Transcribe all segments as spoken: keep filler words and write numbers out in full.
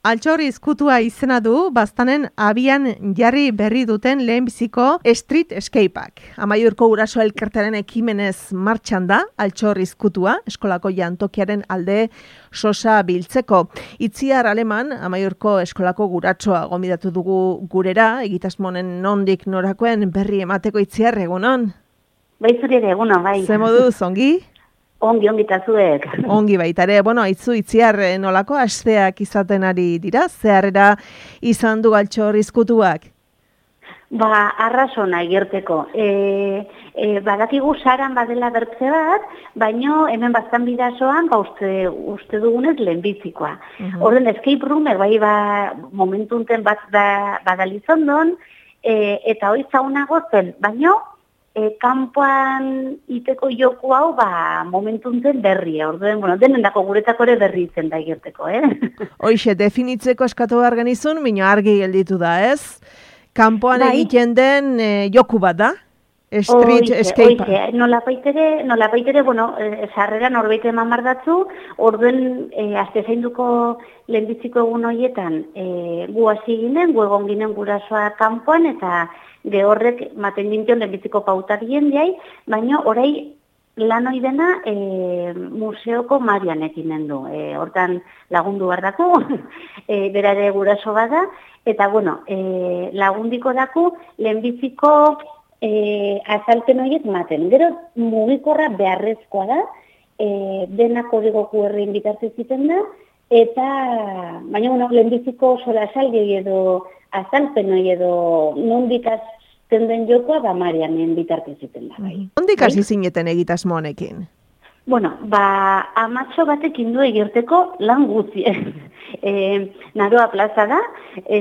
Altxor izkutua izena du, baztanen abian jarri berri duten lehenbiziko Street Escapeak. Amaiurko guraso elkartearen ekimenez martxan da, Altxor izkutua, eskolako jantokiaren alde sosa biltzeko. Itziar Aleman, Amaiurko eskolako guratsoa gonbidatu dugu gurera, egitasmonen nondik norakoen berri emateko. Itziar, egunon? Bai, zure ere, egunon, bai. Ze moduz, ongi? Ongi, ongi tazuek. Ongi baita ere, bueno, aitzu Itziar, nolako asteak izaten ari dira, zeharrera izan du Altxor izkutuak? Ba, arrazona egerteko. E, e, badakigu saran badela bertze bat, baino hemen bastan bidazoan, ba, uste, uste dugunez lehenbizikoa. Uh-huh. Orden, escape room, bai, ba, momentunten bat da, badalizondon, e, eta hoi zaunago zen, baino, E, kanpoan iteko joku hau, ba, momentuntzen berria. Orduen, bueno, denen dako guretako ere berri izen da egerteko, eh? Hoixe, definitzeko eskatu behar genizun, mino argi gelditu da, ez? Kanpoan bai. Egiten den e, joku bat da? Street Escape. Oixe, nola baitere, nola baitere, bueno, e, sarrera norbait eman bardatzu, orduen, e, azte zainduko lehenbiziko egun horietan, e, gu hasi ginen, gu egon ginen gurasoa kanpoan, eta de horrek maten gintion lehenbiziko pautak jendeai, baina orai lan hori dena e, museoko Marian ekinen du. E, hortan lagundu behar daku, e, berare guraso bada, eta bueno, e, lagundiko daku lehenbiziko e, azalpen horiek maten. Gero mugikorra beharrezkoa da, e, dena kodigo Q R inbitartzen ziten da, eta baina bueno, lehenbiziko sola saldi edo azalpen hori edo nondik azten den jokoa, ba Marianen bitartez ziten da. Bai. Nondik hasi zineten egitasmo honekin? Bueno, ba, amatxo batekin du egerteko lan guzti. e, Naroa plaza da, e,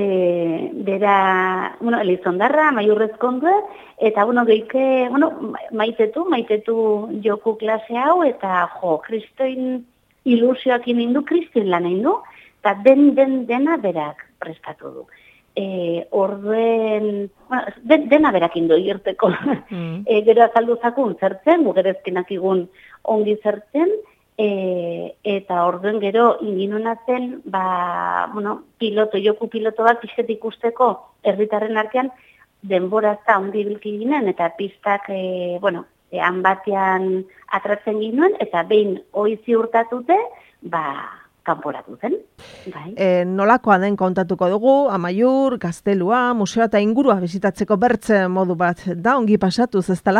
bera, bueno, Elizondarra, Amaiurrezkondue, eta, bueno, geike, bueno, maitetu, maitetu joku klase hau, eta, jo, kristoin ilusioak indu, kristoin lan indu, eta den, den, dena berak prestatu du. E, orduen, bueno, den, dena berakin du irteko. Mm. E, gero azaldu zakun zertzen, gugerezkinak igun ongi zertzen, e, eta orduen gero inginuna zen, ba, bueno, piloto, joku piloto bat pixet ikusteko herritarren artean denborazta ondi bilki ginen, eta pistak, e, bueno, e, han batean atratzen ginen, eta behin hoi ziurtatute, ba, kanporatu zen. Bai. E, nolakoa den kontatuko dugu, Amaiur, Gaztelua, museoa eta ingurua bizitatzeko bertze modu bat da, ongi pasatuz, ez dela?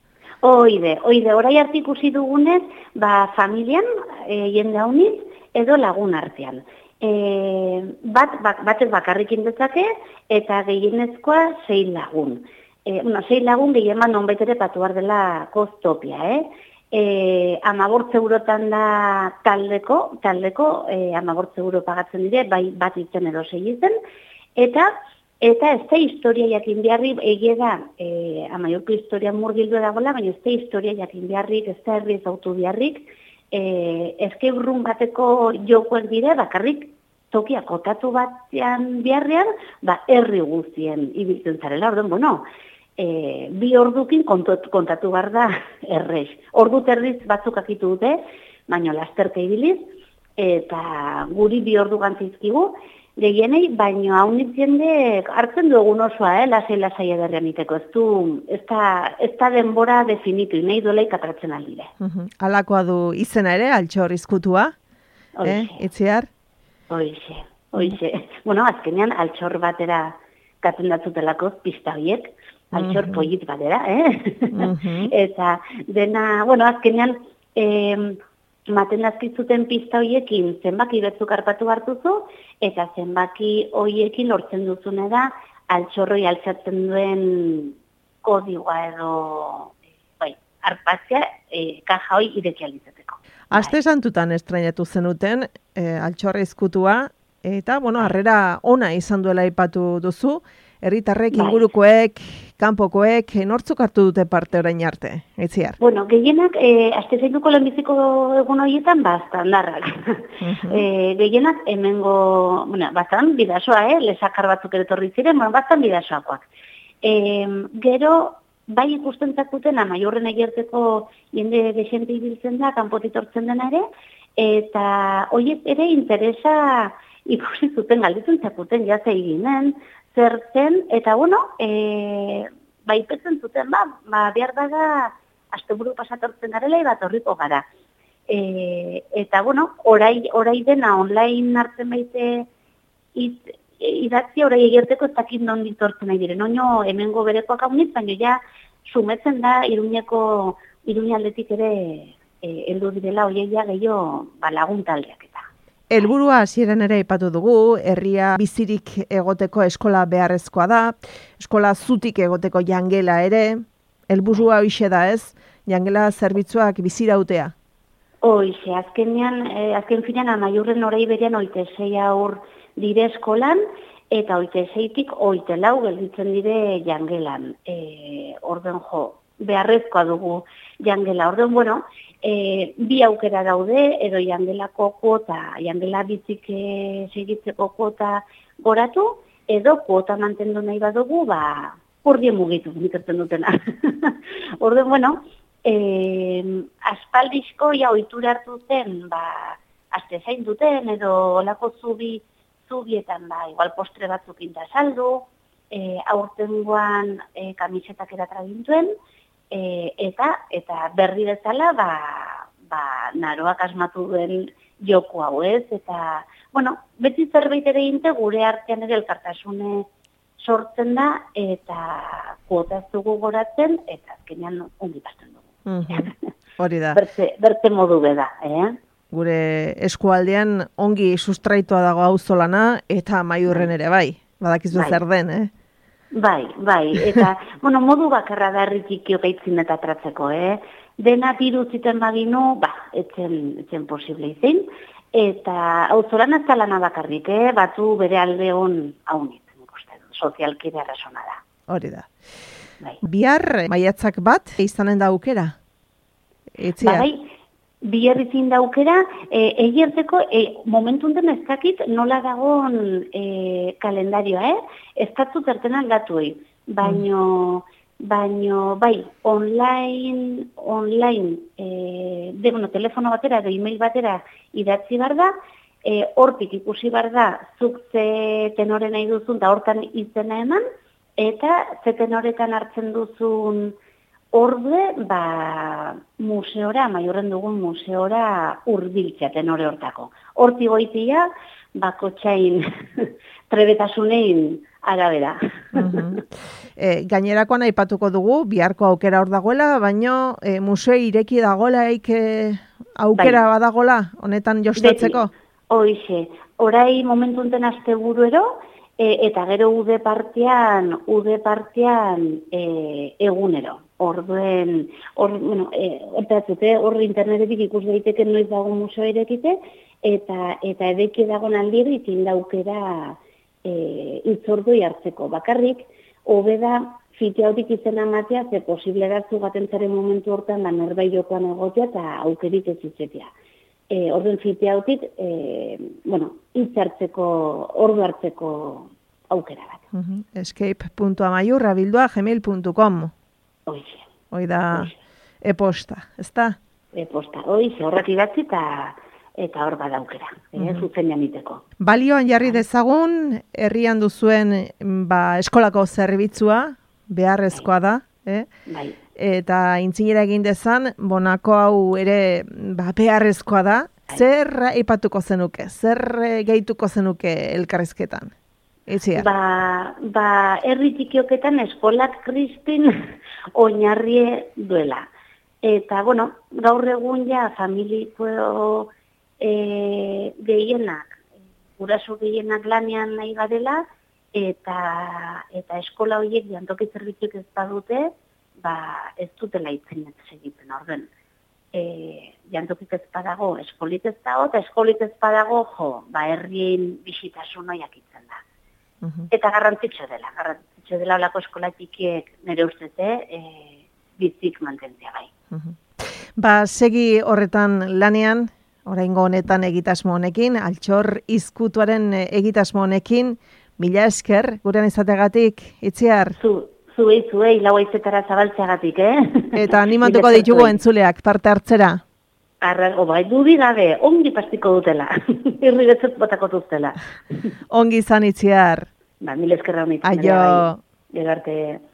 Oide, oide, orai arte ikusi dugunez, ba, familian, e, jende hauniz, edo lagun artean. E, bat, bat, batez bakarrikin dezake, eta gehienezkoa sei lagun. E, bueno, sei lagun gehien non baitere patu behar dela kostopia, eh? E, amabortze eurotan da taldeko, taldeko e, amabortze euro pagatzen dire, bai bat itzen edo sei izen, eta eta ez da historia jakin beharri, egie da, e, Amaiurko historia murgildu edagoela, baina ez da historia jakin beharrik, ez da herri ezautu beharrik, e, escape room bateko jokoak dire, bakarrik tokia kotatu batean beharrean, ba herri guztien ibiltzen zarela, orduan, bueno, E, bi ordukin kontatu, kontatu behar da errez. Ordu terdiz batzuk akitu dute, baina lasterka ibiliz, eta guri bi ordu gantzizkigu, gehienei, baina haunit jende hartzen du egun osoa, eh, lasai-lasai ederrean iteko. Ez du, ez da, ez da denbora definitu, nahi doleik atratzen aldire. Uh-huh. Alakoa du izena ere, Altxor izkutua, eh, Itziar? Oixe, oixe. Bueno, azkenean Altxor batera katen datzutelako pista horiek, Altxor uh-huh. polit badera, eh? Uh-huh. Eta dena, bueno, azkenean, eh, maten dazkizuten pista horiekin zenbaki betzuk harpatu hartuzu, eta zenbaki horiekin lortzen duzune da, altxorroi altxatzen duen kodigoa edo, bai, harpatzea, eh, kaja hoi irekializeteko. Aste santutan estrainatu zenuten, eh, Altxor izkutua, eta, bueno, harrera ona izan duela aipatu duzu, herritarrek, ingurukoek, kanpokoek, nortzuk hartu dute parte orain arte, Itziar? Bueno, gehienak, e, aste zainduko lehenbiziko egun horietan, bastandarrak. Uh-huh. e, gehienak, hemengo, bueno, bastan bidasoa, eh? Lesakar batzuk eretorri ziren, bueno, bastan bidasoakoak. E, gero, bai ikusten zakuten, Amaiurren egerteko jende desente ibiltzen da, kanpotik tortzen dena ere, eta horiek ere interesa ikusi zuten, galdetzen zakuten, ja zeginen, zer zen, eta bueno, e, baipetzen zuten, ba, ba behar daga, asteburu pasatortzen garela, bat horriko gara. E, eta bueno, orai, orai dena online hartzen baite it, idatzi, orai egerteko ez dakit non ditortzen nahi diren. Oino hemengo berekoak haunit, baina ja sumetzen da Iruñeko, Iruñaldetik ere heldu e, direla oieia gehiago ba, laguntaldeak eta. Helburua hasieran ere aipatu dugu, herria bizirik egoteko eskola beharrezkoa da, eskola zutik egoteko jangela ere, helburua hoixe da ez, jangela zerbitzuak bizirautea. Hoixe, azkenean, eh, azken finean amaiurren orai berean oite sei aur dire eskolan, eta oite seitik oite lau gelditzen dire jangelan. E, orden jo, beharrezkoa dugu jangela. Orden, bueno, e, bi aukera daude, edo jangelako kuota, jangela bizik e, segitzeko kuota goratu, edo kuota mantendu nahi badugu, ba, urdien mugitu, nikertzen dutena. Orden, bueno, e, aspaldizko ja ohitura hartu zen, ba, aste zain duten, edo olako zubi, zubietan, ba, igual postre batzuk inda saldu, e, aurtengoan e, kamisetak eratragintuen, e, eta eta berri bezala, ba, ba, naroak asmatu duen joku hau ez, eta, bueno, beti zerbait ere inte gure artean ere elkartasune sortzen da, eta kuota ez dugu goratzen, eta azkenean ongi pasten dugu. Mm-hmm. Hori da. Bertze, bertze modu beda, eh? Gure eskualdean ongi sustraitua dago auzolana eta Amaiurren ere bai, badakizu bai. Zer den, eh? Bai, bai, eta, bueno, modu bakarra da herritik gaitzin eta tratzeko, eh? Dena diru ziten baginu, ba, etzen, etzen posible izin, eta auzolan ez da lana bakarrik, eh? Batu bere alde hon haunit, sozialki beharrasona da. Hori da. Bai. Bihar maiatzak bat izanen da aukera? Etziar? Ba, bai, bihar izin da aukera, e, egierteko, e, momentu ez dakit nola dagoen e, kalendarioa, eh? Ez datzu zerten aldatuei, baino, mm. baino, bai, online, online, e, de, bueno, telefono batera, edo email batera idatzi bar da, e, hortik ikusi bar da, zuk ze tenore nahi duzun, da hortan izena eman, eta ze tenoretan hartzen duzun ordue, ba, museora, Amaiurren dugun museora hurbiltzea tenore hortako. Horti goitia, bako txain trebetasunein arabera. Uh-huh. e, gainerakoan aipatuko dugu, biharko aukera hor dagoela, baino e, museo ireki dagoelaik e, aukera bai. Badagola, honetan jostatzeko? Hoixe, orai momentunten aste buruero, e, eta gero ude partean, ude partean e, egunero. Orduen, hor, bueno, hortatzute, hor internetetik ikus daiteke noiz dago museo irekite, eta eta edeki dagoen aldiri itin daukera e, itzordoi hartzeko. Bakarrik, hobeda fiteautik izena matea, ze posible da zugaten zaren momentu hortan, da norbait jokoan egotea, eta aukerik ez izetea. E, orduen fiteautik, e, bueno, hitz hartzeko, ordu hartzeko aukera bat. Uh-huh. escape puntu amaiurra bildua gmail puntu com. Oixe. Hoi da e-posta, ezta? E-posta, oixe, horrak idatzi eta eta hor badaukera, mm-hmm. eh, zuzen janiteko. Balioan jarri dezagun, herrian duzuen ba, eskolako zerbitzua, beharrezkoa da, eh? Bai. Eta intzinera egin dezan, bonako hau ere ba, beharrezkoa da, bai. Zer aipatuko zenuke, zer gehituko zenuke elkarrizketan? Etxia. Ba, ba herri txikioketan eskolak kristin oinarrie duela. Eta, bueno, gaur egun ja familiko e, gehienak, guraso gehienak lanean nahi badela, eta, eta eskola horiek jantoki zerbitzuek ez badute, ba, ez dutela itzenet segitzen orden. E, jantokik ez badago, eskolit ez dago, eta eskolit ez badago, jo, ba, herrien bisitasun oiak itzen da. Uh-huh. Eta garrantzitsu dela, garrantzitsu dela olako eskola txikiek nire ustez, eh, bizik mantentzea bai. Uh-huh. Ba, segi horretan lanean, oraingo honetan egitasmo honekin, Altxor izkutuaren egitasmo honekin, mila esker, gurean izategatik, Itziar? Zu, zuei, zuei, lau aizetara zabaltzeagatik, eh? Eta animatuko ditugu entzuleak parte hartzera. Arrago, bai, dudik gabe, ongi pastiko dutela. Irri betzut botako duztela. Ongi izan Itziar. Ba, mil eskerra honetan. Aio. Bai, Egarte...